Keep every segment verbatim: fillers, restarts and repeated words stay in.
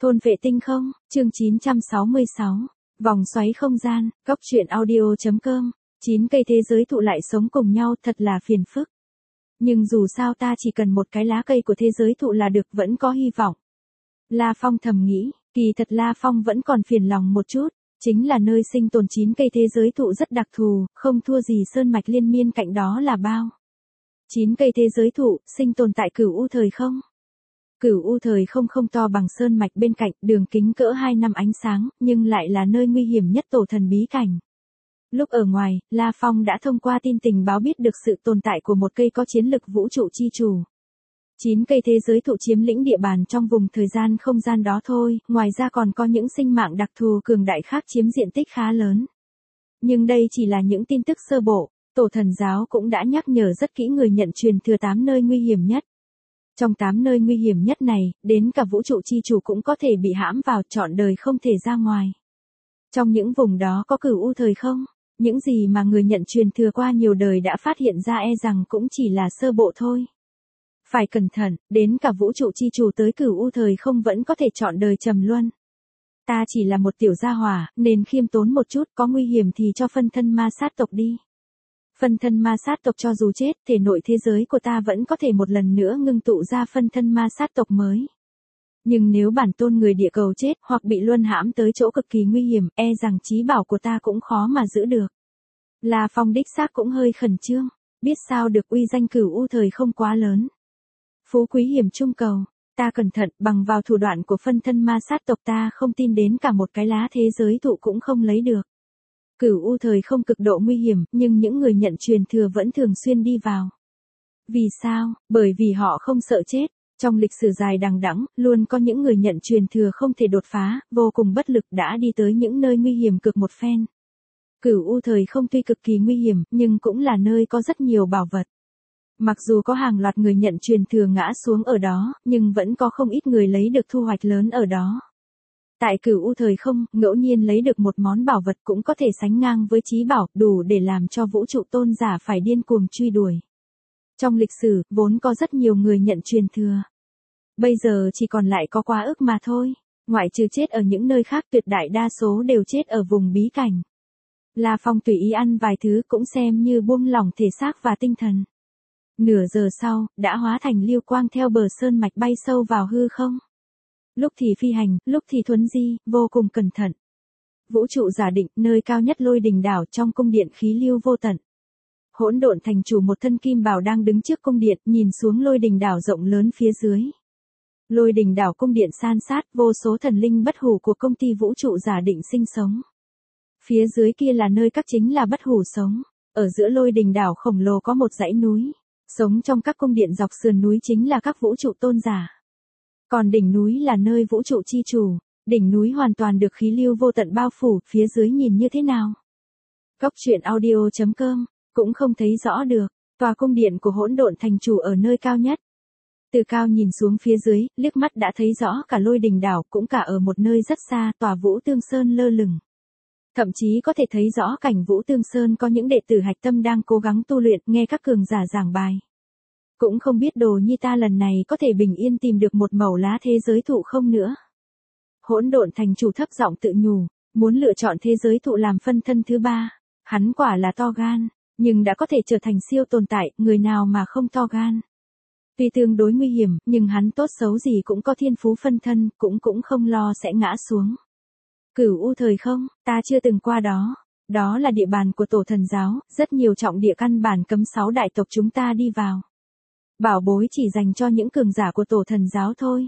Thôn vệ tinh không, chương chín trăm sáu mươi sáu, vòng xoáy không gian, góc truyện audio.com, chín cây thế giới thụ lại sống cùng nhau thật là phiền phức. Nhưng dù sao ta chỉ cần một cái lá cây của thế giới thụ là được, vẫn có hy vọng. La Phong thầm nghĩ, kỳ thật La Phong vẫn còn phiền lòng một chút, chính là nơi sinh tồn chín cây thế giới thụ rất đặc thù, không thua gì sơn mạch liên miên cạnh đó là bao. chín cây thế giới thụ, sinh tồn tại Cửu U thời không. Cửu U thời không không to bằng sơn mạch bên cạnh, đường kính cỡ hai năm ánh sáng, nhưng lại là nơi nguy hiểm nhất tổ thần bí cảnh. Lúc ở ngoài, La Phong đã thông qua tin tình báo biết được sự tồn tại của một cây có chiến lực vũ trụ chi chủ. Chín cây thế giới thụ chiếm lĩnh địa bàn trong vùng thời gian không gian đó thôi, ngoài ra còn có những sinh mạng đặc thù cường đại khác chiếm diện tích khá lớn. Nhưng đây chỉ là những tin tức sơ bộ, tổ thần giáo cũng đã nhắc nhở rất kỹ người nhận truyền thừa tám nơi nguy hiểm nhất. Trong tám nơi nguy hiểm nhất này, đến cả vũ trụ chi chủ cũng có thể bị hãm vào, trọn đời không thể ra ngoài. Trong những vùng đó có Cửu U thời không, những gì mà người nhận truyền thừa qua nhiều đời đã phát hiện ra e rằng cũng chỉ là sơ bộ thôi. Phải cẩn thận, đến cả vũ trụ chi chủ tới Cửu U thời không vẫn có thể trọn đời trầm luân. Ta chỉ là một tiểu gia hỏa, nên khiêm tốn một chút, có nguy hiểm thì cho phân thân ma sát tộc đi. Phân thân ma sát tộc cho dù chết, thể nội thế giới của ta vẫn có thể một lần nữa ngưng tụ ra phân thân ma sát tộc mới. Nhưng nếu bản tôn người địa cầu chết hoặc bị luân hãm tới chỗ cực kỳ nguy hiểm, e rằng trí bảo của ta cũng khó mà giữ được. La Phong đích xác cũng hơi khẩn trương, biết sao được, uy danh Cửu U thời không quá lớn. Phú quý hiểm trung cầu, ta cẩn thận, bằng vào thủ đoạn của phân thân ma sát tộc ta không tin đến cả một cái lá thế giới thụ cũng không lấy được. Cửu U thời không cực độ nguy hiểm, nhưng những người nhận truyền thừa vẫn thường xuyên đi vào. Vì sao? Bởi vì họ không sợ chết. Trong lịch sử dài đằng đẵng, luôn có những người nhận truyền thừa không thể đột phá, vô cùng bất lực đã đi tới những nơi nguy hiểm cực một phen. Cửu U thời không tuy cực kỳ nguy hiểm, nhưng cũng là nơi có rất nhiều bảo vật. Mặc dù có hàng loạt người nhận truyền thừa ngã xuống ở đó, nhưng vẫn có không ít người lấy được thu hoạch lớn ở đó. Tại Cửu U thời không, ngẫu nhiên lấy được một món bảo vật cũng có thể sánh ngang với chí bảo, đủ để làm cho vũ trụ tôn giả phải điên cuồng truy đuổi. Trong lịch sử, vốn có rất nhiều người nhận truyền thừa. Bây giờ chỉ còn lại có quá ức mà thôi, ngoại trừ chết ở những nơi khác, tuyệt đại đa số đều chết ở vùng bí cảnh. La Phong tùy ý ăn vài thứ cũng xem như buông lỏng thể xác và tinh thần. Nửa giờ sau, đã hóa thành lưu quang theo bờ sơn mạch bay sâu vào hư không. Lúc thì phi hành, lúc thì thuấn di, vô cùng cẩn thận. Vũ trụ giả định, nơi cao nhất Lôi Đình đảo, trong cung điện khí lưu vô tận. Hỗn Độn thành chủ một thân kim bào đang đứng trước cung điện, nhìn xuống Lôi Đình đảo rộng lớn phía dưới. Lôi Đình đảo cung điện san sát, vô số thần linh bất hủ của công ty vũ trụ giả định sinh sống. Phía dưới kia là nơi các chính là bất hủ sống. Ở giữa Lôi Đình đảo khổng lồ có một dãy núi. Sống trong các cung điện dọc sườn núi chính là các vũ trụ tôn giả. Còn đỉnh núi là nơi vũ trụ chi chủ. Đỉnh núi hoàn toàn được khí lưu vô tận bao phủ, phía dưới nhìn như thế nào? Góc truyện audio.com, cũng không thấy rõ được. Tòa cung điện của Hỗn Độn thành chủ ở nơi cao nhất. Từ cao nhìn xuống phía dưới, liếc mắt đã thấy rõ cả Lôi Đình đảo, cũng cả ở một nơi rất xa, tòa Vũ Tương Sơn lơ lửng. Thậm chí có thể thấy rõ cảnh Vũ Tương Sơn có những đệ tử hạch tâm đang cố gắng tu luyện, nghe các cường giả giảng bài. Cũng không biết Đồ Nhi ta lần này có thể bình yên tìm được một mẩu lá thế giới thụ không nữa. Hỗn Độn thành chủ thấp giọng tự nhủ, muốn lựa chọn thế giới thụ làm phân thân thứ ba. Hắn quả là to gan, nhưng đã có thể trở thành siêu tồn tại, người nào mà không to gan. Tuy tương đối nguy hiểm, nhưng hắn tốt xấu gì cũng có thiên phú phân thân, cũng cũng không lo sẽ ngã xuống. Cửu U thời không, ta chưa từng qua đó. Đó là địa bàn của tổ thần giáo, rất nhiều trọng địa căn bản cấm sáu đại tộc chúng ta đi vào. Bảo bối chỉ dành cho những cường giả của tổ thần giáo thôi.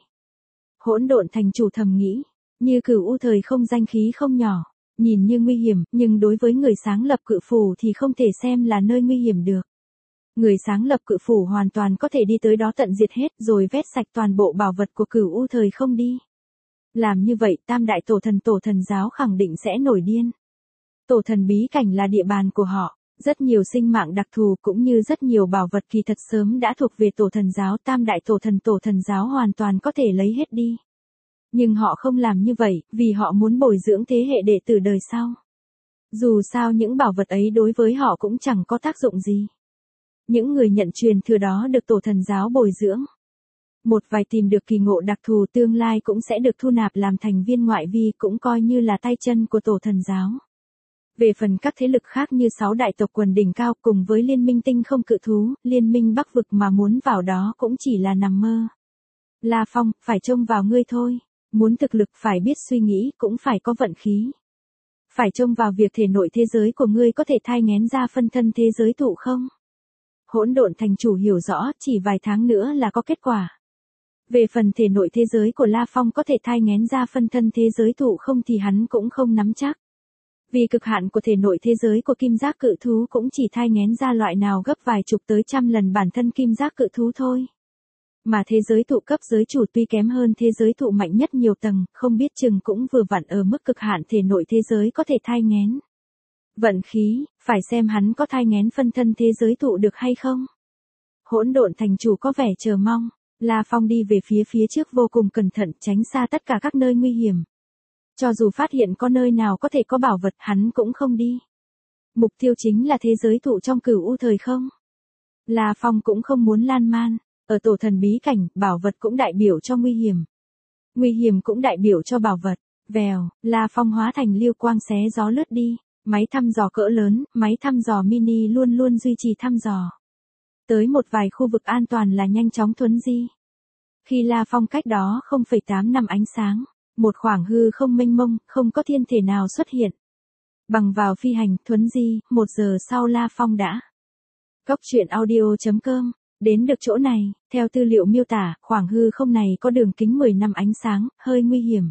Hỗn Độn thành chủ thầm nghĩ, như Cửu U thời không danh khí không nhỏ, nhìn như nguy hiểm, nhưng đối với người sáng lập cự phủ thì không thể xem là nơi nguy hiểm được. Người sáng lập cự phủ hoàn toàn có thể đi tới đó tận diệt hết rồi vét sạch toàn bộ bảo vật của Cửu U thời không đi. Làm như vậy, tam đại tổ thần tổ thần giáo khẳng định sẽ nổi điên. Tổ thần bí cảnh là địa bàn của họ, rất nhiều sinh mạng đặc thù cũng như rất nhiều bảo vật kỳ thật sớm đã thuộc về tổ thần giáo, tam đại tổ thần tổ thần giáo hoàn toàn có thể lấy hết đi. Nhưng họ không làm như vậy, vì họ muốn bồi dưỡng thế hệ đệ tử đời sau. Dù sao những bảo vật ấy đối với họ cũng chẳng có tác dụng gì. Những người nhận truyền thừa đó được tổ thần giáo bồi dưỡng. Một vài tìm được kỳ ngộ đặc thù tương lai cũng sẽ được thu nạp làm thành viên ngoại vi, cũng coi như là tay chân của tổ thần giáo. Về phần các thế lực khác như sáu đại tộc quần đỉnh cao cùng với liên minh tinh không cự thú, liên minh Bắc vực mà muốn vào đó cũng chỉ là nằm mơ. La Phong, phải trông vào ngươi thôi. Muốn thực lực phải biết suy nghĩ, cũng phải có vận khí. Phải trông vào việc thể nội thế giới của ngươi có thể thai nghén ra phân thân thế giới thụ không? Hỗn độn thành chủ hiểu rõ, chỉ vài tháng nữa là có kết quả. Về phần thể nội thế giới của La Phong có thể thai nghén ra phân thân thế giới thụ không thì hắn cũng không nắm chắc. Vì cực hạn của thể nội thế giới của kim giác cự thú cũng chỉ thai nghén ra loại nào gấp vài chục tới trăm lần bản thân kim giác cự thú thôi. Mà thế giới thụ cấp giới chủ tuy kém hơn thế giới thụ mạnh nhất nhiều tầng, không biết chừng cũng vừa vặn ở mức cực hạn thể nội thế giới có thể thai nghén. Vận khí, phải xem hắn có thai nghén phân thân thế giới thụ được hay không. Hỗn độn thành chủ có vẻ chờ mong, La Phong đi về phía phía trước vô cùng cẩn thận, tránh xa tất cả các nơi nguy hiểm. Cho dù phát hiện có nơi nào có thể có bảo vật hắn cũng không đi. Mục tiêu chính là thế giới thụ trong cửu u thời không. La Phong cũng không muốn lan man, ở tổ thần bí cảnh, bảo vật cũng đại biểu cho nguy hiểm. Nguy hiểm cũng đại biểu cho bảo vật. Vèo, La Phong hóa thành lưu quang xé gió lướt đi, máy thăm dò cỡ lớn, máy thăm dò mini luôn luôn duy trì thăm dò. Tới một vài khu vực an toàn là nhanh chóng thuấn di. Khi La Phong cách đó không phẩy tám năm ánh sáng, một khoảng hư không mênh mông, không có thiên thể nào xuất hiện. Bằng vào phi hành, thuấn di, một giờ sau La Phong đã. Góc truyện audio chấm com, đến được chỗ này, theo tư liệu miêu tả, khoảng hư không này có đường kính mười năm ánh sáng, hơi nguy hiểm.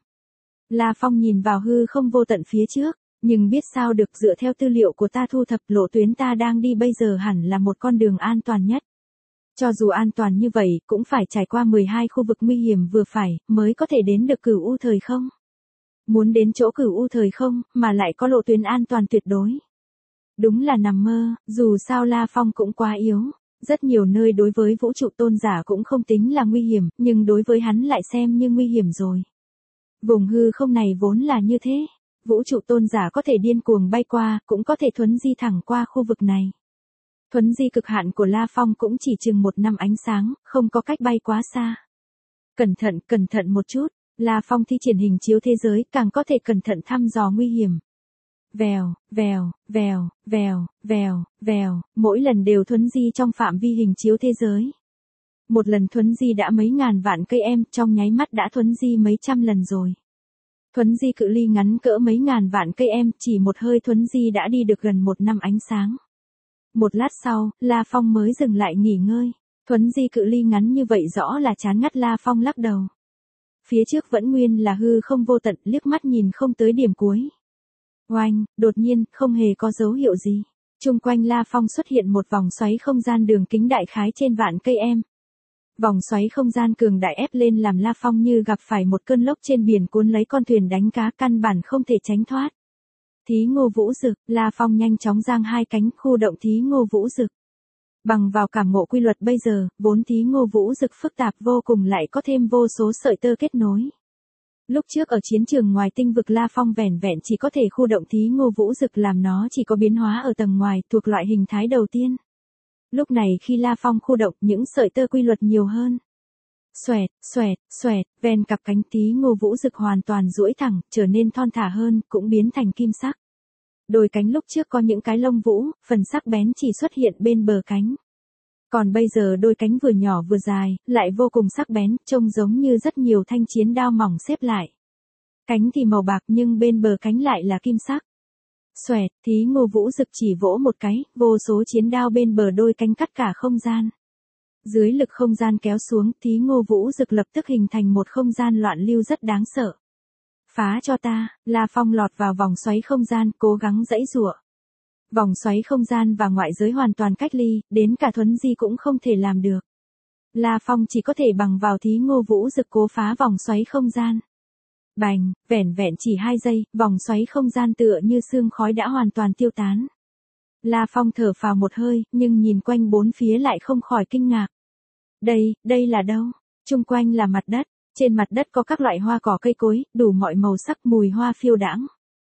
La Phong nhìn vào hư không vô tận phía trước, nhưng biết sao được, dựa theo tư liệu của ta thu thập, lộ tuyến ta đang đi bây giờ hẳn là một con đường an toàn nhất. Cho dù an toàn như vậy, cũng phải trải qua mười hai khu vực nguy hiểm vừa phải, mới có thể đến được cửu u thời không. Muốn đến chỗ cửu u thời không, mà lại có lộ tuyến an toàn tuyệt đối. Đúng là nằm mơ, dù sao La Phong cũng quá yếu. Rất nhiều nơi đối với vũ trụ tôn giả cũng không tính là nguy hiểm, nhưng đối với hắn lại xem như nguy hiểm rồi. Vùng hư không này vốn là như thế. Vũ trụ tôn giả có thể điên cuồng bay qua, cũng có thể thuấn di thẳng qua khu vực này. Thuấn di cực hạn của La Phong cũng chỉ chừng một năm ánh sáng, không có cách bay quá xa. Cẩn thận, cẩn thận một chút, La Phong thi triển hình chiếu thế giới, càng có thể cẩn thận thăm dò nguy hiểm. Vèo, vèo, vèo, vèo, vèo, vèo, mỗi lần đều thuấn di trong phạm vi hình chiếu thế giới. Một lần thuấn di đã mấy ngàn vạn cây em, trong nháy mắt đã thuấn di mấy trăm lần rồi. Thuấn di cự ly ngắn cỡ mấy ngàn vạn cây em, chỉ một hơi thuấn di đã đi được gần một năm ánh sáng. Một lát sau, La Phong mới dừng lại nghỉ ngơi. Thuấn di cự ly ngắn như vậy rõ là chán ngắt, La Phong lắc đầu. Phía trước vẫn nguyên là hư không vô tận, liếc mắt nhìn không tới điểm cuối. Oanh, đột nhiên, không hề có dấu hiệu gì. Trung quanh La Phong xuất hiện một vòng xoáy không gian đường kính đại khái trên vạn cây em. Vòng xoáy không gian cường đại ép lên làm La Phong như gặp phải một cơn lốc trên biển cuốn lấy con thuyền đánh cá, căn bản không thể tránh thoát. Thí ngô vũ dực, La Phong nhanh chóng giang hai cánh, khu động thí ngô vũ dực. Bằng vào cảm ngộ quy luật bây giờ, vốn thí ngô vũ dực phức tạp vô cùng lại có thêm vô số sợi tơ kết nối. Lúc trước ở chiến trường ngoài tinh vực La Phong vẻn vẹn chỉ có thể khu động thí ngô vũ dực làm nó chỉ có biến hóa ở tầng ngoài, thuộc loại hình thái đầu tiên. Lúc này khi La Phong khu động, những sợi tơ quy luật nhiều hơn. Xoẹt, xoẹt, xoẹt, ven cặp cánh thí ngô vũ dực hoàn toàn duỗi thẳng, trở nên thon thả hơn, cũng biến thành kim sắc. Đôi cánh lúc trước có những cái lông vũ, phần sắc bén chỉ xuất hiện bên bờ cánh. Còn bây giờ đôi cánh vừa nhỏ vừa dài, lại vô cùng sắc bén, trông giống như rất nhiều thanh chiến đao mỏng xếp lại. Cánh thì màu bạc nhưng bên bờ cánh lại là kim sắc. Xoẹt, thí ngô vũ dực chỉ vỗ một cái, vô số chiến đao bên bờ đôi cánh cắt cả không gian. Dưới lực không gian kéo xuống, thí ngô vũ dực lập tức hình thành một không gian loạn lưu rất đáng sợ. Phá cho ta, La Phong lọt vào vòng xoáy không gian, cố gắng giãy giụa. Vòng xoáy không gian và ngoại giới hoàn toàn cách ly, đến cả thuấn di cũng không thể làm được. La Phong chỉ có thể bằng vào thí ngô vũ dực cố phá vòng xoáy không gian. Bành, vẻn vẹn chỉ hai giây, vòng xoáy không gian tựa như sương khói đã hoàn toàn tiêu tán. La Phong thở phào một hơi, nhưng nhìn quanh bốn phía lại không khỏi kinh ngạc. Đây, đây là đâu? Chung quanh là mặt đất, trên mặt đất có các loại hoa cỏ cây cối, đủ mọi màu sắc, mùi hoa phiêu đãng.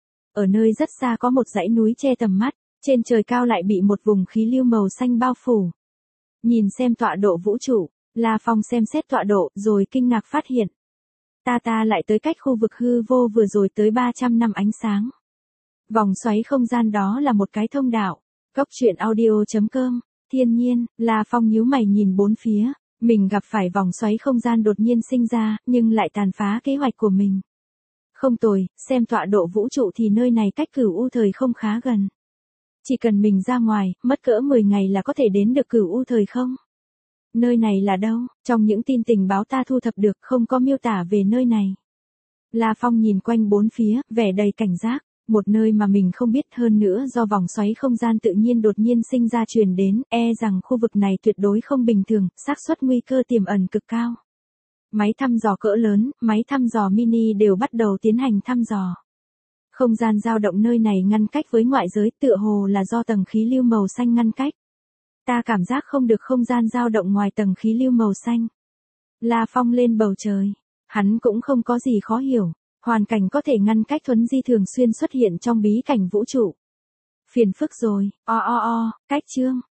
Ở nơi rất xa có một dãy núi che tầm mắt, trên trời cao lại bị một vùng khí lưu màu xanh bao phủ. Nhìn xem tọa độ vũ trụ, La Phong xem xét tọa độ rồi kinh ngạc phát hiện. Ta ta lại tới cách khu vực hư vô vừa rồi tới ba trăm năm ánh sáng. Vòng xoáy không gian đó là một cái thông đạo. Cốc truyện audio chấm com. Thiên nhiên, La Phong nhíu mày nhìn bốn phía. Mình gặp phải vòng xoáy không gian đột nhiên sinh ra, nhưng lại tàn phá kế hoạch của mình. Không tồi, xem tọa độ vũ trụ thì nơi này cách Cửu U thời không khá gần. Chỉ cần mình ra ngoài, mất cỡ mười ngày là có thể đến được Cửu U thời không. Nơi này là đâu? Trong những tin tình báo ta thu thập được không có miêu tả về nơi này. La Phong nhìn quanh bốn phía, vẻ đầy cảnh giác. Một nơi mà mình không biết, hơn nữa do vòng xoáy không gian tự nhiên đột nhiên sinh ra truyền đến, e rằng khu vực này tuyệt đối không bình thường, xác suất nguy cơ tiềm ẩn cực cao. Máy thăm dò cỡ lớn, máy thăm dò mini đều bắt đầu tiến hành thăm dò. Không gian dao động nơi này ngăn cách với ngoại giới, tựa hồ là do tầng khí lưu màu xanh ngăn cách. Ta cảm giác không được không gian dao động ngoài tầng khí lưu màu xanh. La Phong lên bầu trời. Hắn cũng không có gì khó hiểu. Hoàn cảnh có thể ngăn cách thuấn di thường xuyên xuất hiện trong bí cảnh vũ trụ. Phiền phức rồi, o o o, cách chương.